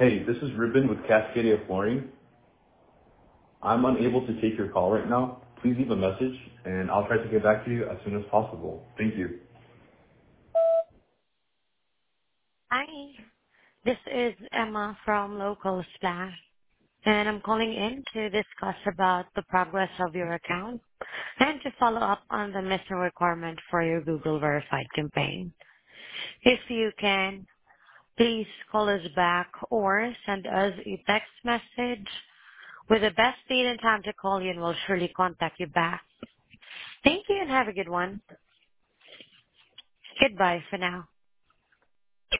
Hey, this is Ruben with Cascadia Flooring. I'm unable to take your call right now. Please leave a message, and I'll try to get back to you as soon as possible. Thank you. Hi, this is Emma from Local Splash, and I'm calling in to discuss about the progress of your account and to follow up on the missing requirement for your Google Verified campaign. If you can, please call us back or send us a text message with the best date and time to call you, and we'll surely contact you back. Thank you and have a good one. Goodbye for now.